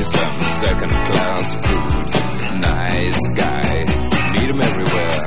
some second-class food. Nice guy, meet him everywhere.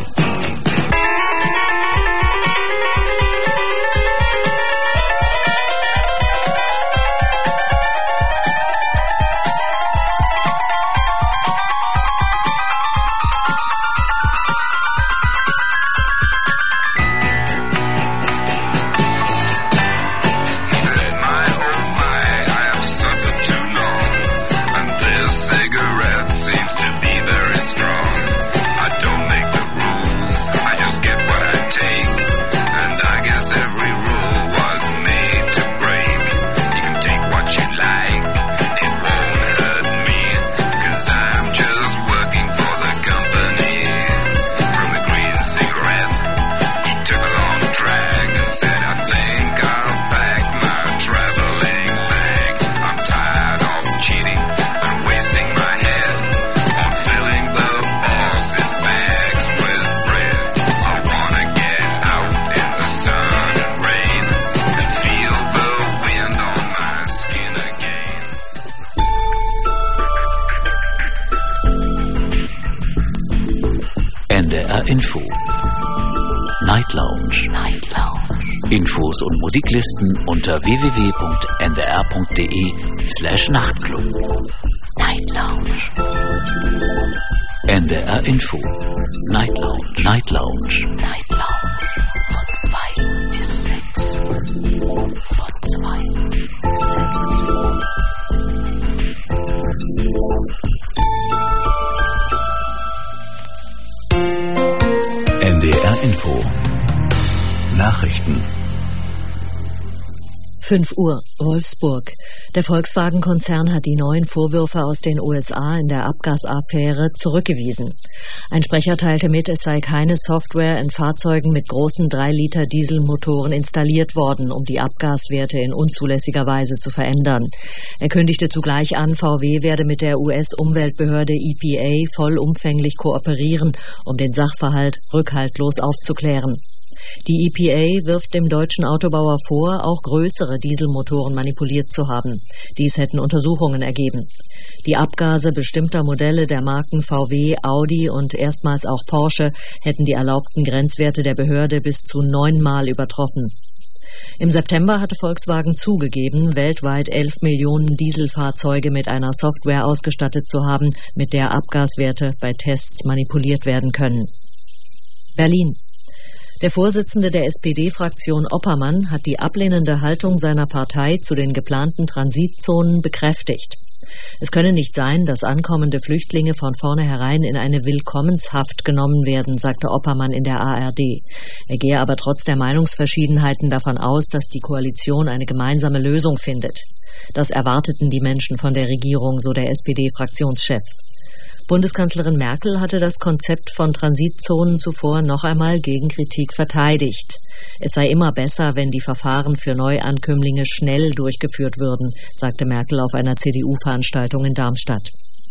NDR Info Night Lounge. Infos und Musiklisten unter www.ndr.de/Nachtclub. Night Lounge. NDR Info Night Lounge. Von 2 bis 6. NDR Info Nachrichten. 5 Uhr, Wolfsburg. Der Volkswagen-Konzern hat die neuen Vorwürfe aus den USA in der Abgasaffäre zurückgewiesen. Ein Sprecher teilte mit, es sei keine Software in Fahrzeugen mit großen 3-Liter-Dieselmotoren installiert worden, um die Abgaswerte in unzulässiger Weise zu verändern. Er kündigte zugleich an, VW werde mit der US-Umweltbehörde EPA vollumfänglich kooperieren, um den Sachverhalt rückhaltlos aufzuklären. Die EPA wirft dem deutschen Autobauer vor, auch größere Dieselmotoren manipuliert zu haben. Dies hätten Untersuchungen ergeben. Die Abgase bestimmter Modelle der Marken VW, Audi und erstmals auch Porsche hätten die erlaubten Grenzwerte der Behörde bis zu 9-mal übertroffen. Im September hatte Volkswagen zugegeben, weltweit 11 Millionen Dieselfahrzeuge mit einer Software ausgestattet zu haben, mit der Abgaswerte bei Tests manipuliert werden können. Berlin. Der Vorsitzende der SPD-Fraktion Oppermann hat die ablehnende Haltung seiner Partei zu den geplanten Transitzonen bekräftigt. Es könne nicht sein, dass ankommende Flüchtlinge von vornherein in eine Willkommenshaft genommen werden, sagte Oppermann in der ARD. Er gehe aber trotz der Meinungsverschiedenheiten davon aus, dass die Koalition eine gemeinsame Lösung findet. Das erwarteten die Menschen von der Regierung, so der SPD-Fraktionschef. Bundeskanzlerin Merkel hatte das Konzept von Transitzonen zuvor noch einmal gegen Kritik verteidigt. Es sei immer besser, wenn die Verfahren für Neuankömmlinge schnell durchgeführt würden, sagte Merkel auf einer CDU-Veranstaltung in Darmstadt.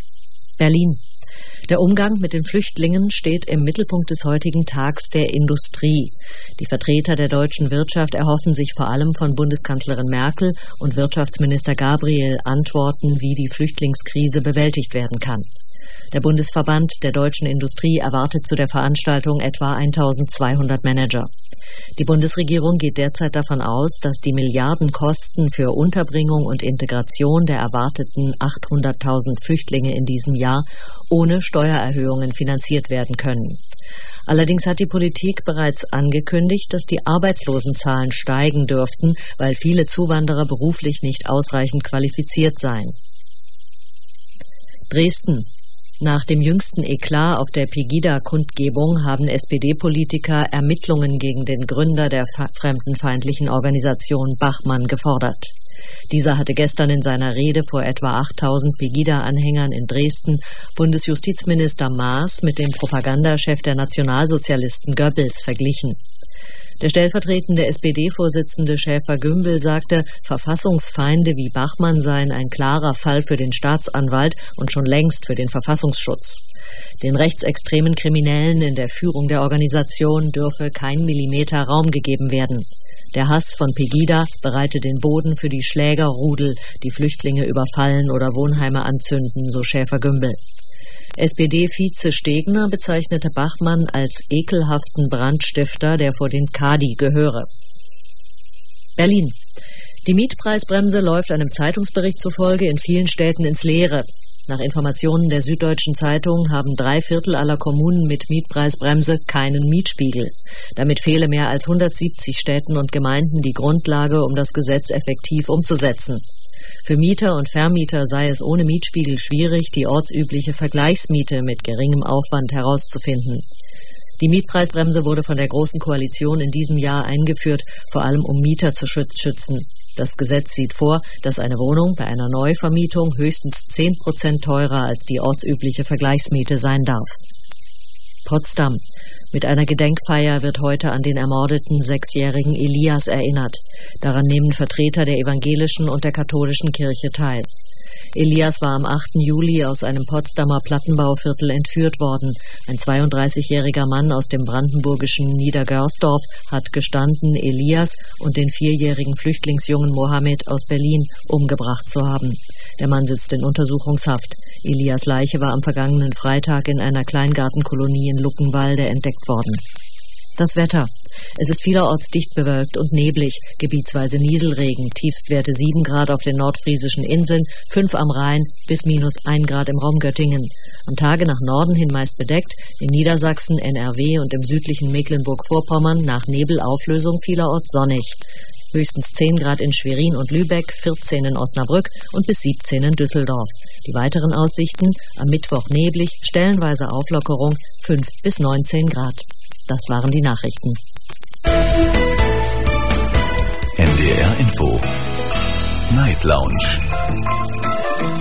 Berlin. Der Umgang mit den Flüchtlingen steht im Mittelpunkt des heutigen Tags der Industrie. Die Vertreter der deutschen Wirtschaft erhoffen sich vor allem von Bundeskanzlerin Merkel und Wirtschaftsminister Gabriel Antworten, wie die Flüchtlingskrise bewältigt werden kann. Der Bundesverband der deutschen Industrie erwartet zu der Veranstaltung etwa 1200 Manager. Die Bundesregierung geht derzeit davon aus, dass die Milliardenkosten für Unterbringung und Integration der erwarteten 800.000 Flüchtlinge in diesem Jahr ohne Steuererhöhungen finanziert werden können. Allerdings hat die Politik bereits angekündigt, dass die Arbeitslosenzahlen steigen dürften, weil viele Zuwanderer beruflich nicht ausreichend qualifiziert seien. Dresden. Nach dem jüngsten Eklat auf der Pegida-Kundgebung haben SPD-Politiker Ermittlungen gegen den Gründer der fremdenfeindlichen Organisation Bachmann gefordert. Dieser hatte gestern in seiner Rede vor etwa 8.000 Pegida-Anhängern in Dresden Bundesjustizminister Maaß mit dem Propagandachef der Nationalsozialisten Goebbels verglichen. Der stellvertretende SPD-Vorsitzende Schäfer-Gümbel sagte, Verfassungsfeinde wie Bachmann seien ein klarer Fall für den Staatsanwalt und schon längst für den Verfassungsschutz. Den rechtsextremen Kriminellen in der Führung der Organisation dürfe kein Millimeter Raum gegeben werden. Der Hass von Pegida bereite den Boden für die Schlägerrudel, die Flüchtlinge überfallen oder Wohnheime anzünden, so Schäfer-Gümbel. SPD-Vize Stegner bezeichnete Bachmann als ekelhaften Brandstifter, der vor den Kadi gehöre. Berlin. Die Mietpreisbremse läuft einem Zeitungsbericht zufolge in vielen Städten ins Leere. Nach Informationen der Süddeutschen Zeitung haben 3/4 aller Kommunen mit Mietpreisbremse keinen Mietspiegel. Damit fehle mehr als 170 Städten und Gemeinden die Grundlage, um das Gesetz effektiv umzusetzen. Für Mieter und Vermieter sei es ohne Mietspiegel schwierig, die ortsübliche Vergleichsmiete mit geringem Aufwand herauszufinden. Die Mietpreisbremse wurde von der Großen Koalition in diesem Jahr eingeführt, vor allem um Mieter zu schützen. Das Gesetz sieht vor, dass eine Wohnung bei einer Neuvermietung höchstens 10% teurer als die ortsübliche Vergleichsmiete sein darf. Potsdam. Mit einer Gedenkfeier wird heute an den ermordeten 6-jährigen Elias erinnert. Daran nehmen Vertreter der evangelischen und der katholischen Kirche teil. Elias war am 8. Juli aus einem Potsdamer Plattenbauviertel entführt worden. Ein 32-jähriger Mann aus dem brandenburgischen Niedergörsdorf hat gestanden, Elias und den 4-jährigen Flüchtlingsjungen Mohammed aus Berlin umgebracht zu haben. Der Mann sitzt in Untersuchungshaft. Elias' Leiche war am vergangenen Freitag in einer Kleingartenkolonie in Luckenwalde entdeckt worden. Das Wetter. Es ist vielerorts dicht bewölkt und neblig, gebietsweise Nieselregen, Tiefstwerte 7 Grad auf den nordfriesischen Inseln, 5 am Rhein bis -1 Grad im Raum Göttingen. Am Tage nach Norden hin meist bedeckt, in Niedersachsen, NRW und im südlichen Mecklenburg-Vorpommern nach Nebelauflösung vielerorts sonnig. Höchstens 10 Grad in Schwerin und Lübeck, 14 in Osnabrück und bis 17 in Düsseldorf. Die weiteren Aussichten: am Mittwoch neblig, stellenweise Auflockerung, 5 bis 19 Grad. Das waren die Nachrichten. NDR Info Night Lounge.